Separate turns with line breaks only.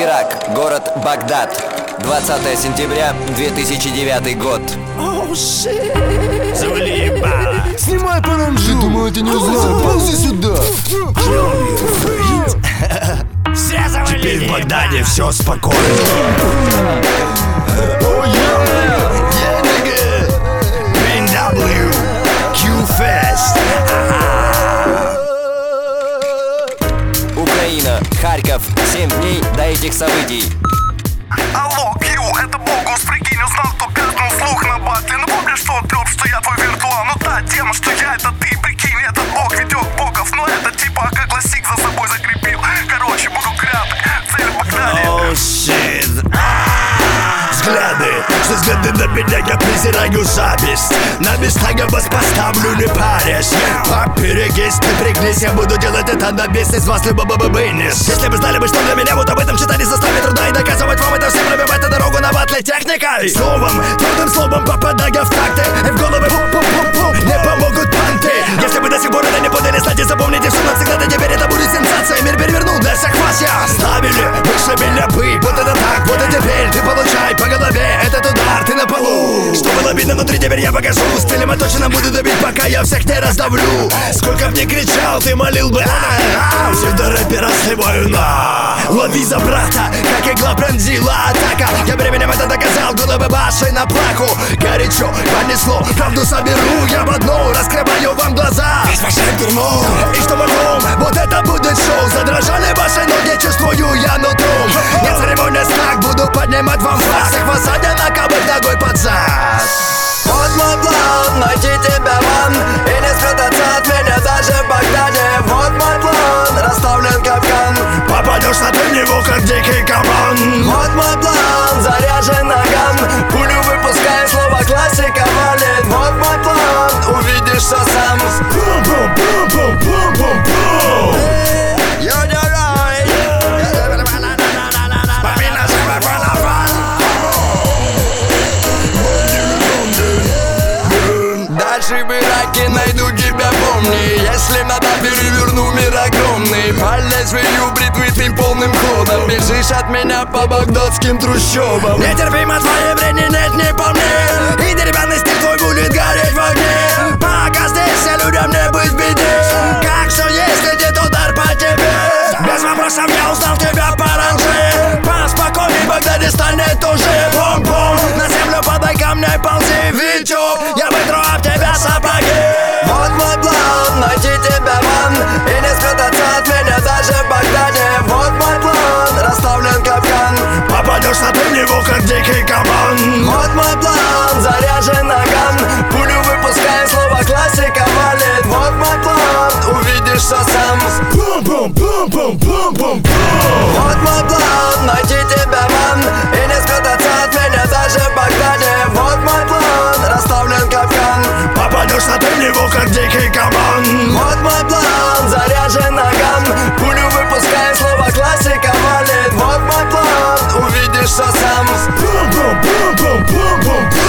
Ирак, город Багдад. 20 сентября 2009 год.
Завали ебало.
Снимай паранджу. Думаю, ты не узнал. Ползи сюда.
Все завалили. Теперь в Багдаде все спокойно. BMW Q-Fest.
Украина, Харьков. 7 дней до этих событий.
Алло, Кью, это Богус, прикинь, узнал, кто пизднул слух на батле. Ну помнишь, что трёп, что я твой виртуал. Ну та тема, что я это ты, прикинь, этот бог ведет богов. Но это типа как классик за собой закрепил. Короче, буду краток, цель в Багдаде.
Oh shit. Взгляды, что взгляды на меня, я презираю зависть. На места я вас поставлю, не парясь. Поперегись, напрягнись, я буду делать это на бес из вас любого быбынис. Если вы знали бы, что для меня, вот об этом читали составе труда. И доказывать вам это всем, пробивать эту дорогу на батле техникой. Словом, трудным словом попадая в такты. И в головы не помогут панты. Если вы до сих пор это не поняли, кстати, запомните все навсегда. Да теперь это будет сенсация, мир перевернул для всех вас я. Ставили выше меня бы, вот это так, вот и теперь ты получай по голове этот удар, ты на полу. Что было видно внутри, теперь я покажу. Целемоточно буду давить, пока я всех не раздавлю. Сколько б не кричал, ты молил бы псевдорэпера сливаю на. Лови за брата, как игла пронзила атака. Я временем это доказал, головы вашей на плаку. Горячо понесло, правду соберу я в одну. Раскрываю вам глаза, весь ваше дерьмо. И что потом, вот это будет шоу. Задрожали ваши ноги, чувствую я нутром. Не церемонясь так, буду поднимать вам флаг. Всех посадя на кабель ногой под зад.
Вот мой план, найти тебя ван. И не спрятаться от меня даже в Багдаде. Вот мой план, расставлен капкан.
Попадешь на ты в него, как дикий кабан.
Вот мой план, заряжен наган. Пулю выпускаю, слово классика валит. Вот мой план, увидишь, что сам. Дальше в Ираке найду тебя, помни. Если надо, переверну мир огромный. По лезвию бритвы ты полным ходом бежишь от меня по багдадским трущобам.
Нетерпимо твое время, нет, не по мне. И деревянный стиль твой будет гореть в огне. Пока здесь все людям не быть в беде. Как все есть, летит удар по тебе. Без вопросов я узнал тебя по ранже. Поспокойней, в Багдаде станет уже. Бом-бом, на землю подай камня и ползи, Витек. Я вытру об тебя сапоги.
Вот мой план, найти тебя ван. И не спрятаться от меня даже в Багдаде. Вот мой план, расставлен капкан.
Попадешь на ты в него, как дикий кабан.
Вот мой план, заряжен наган. Пулю выпускаю, слово классика валит. Вот мой план, увидишь, что сам. Вот мой план, найти тебя ван. И не спрятаться от меня даже в Багдаде. Вот мой план, расставлен капкан.
Попадешь на ты в него, как дикий кабан.
Вот мой план, заряжен наган. Пулю выпускаю, слово классика валит. Вот мой план, увидишь, что сам.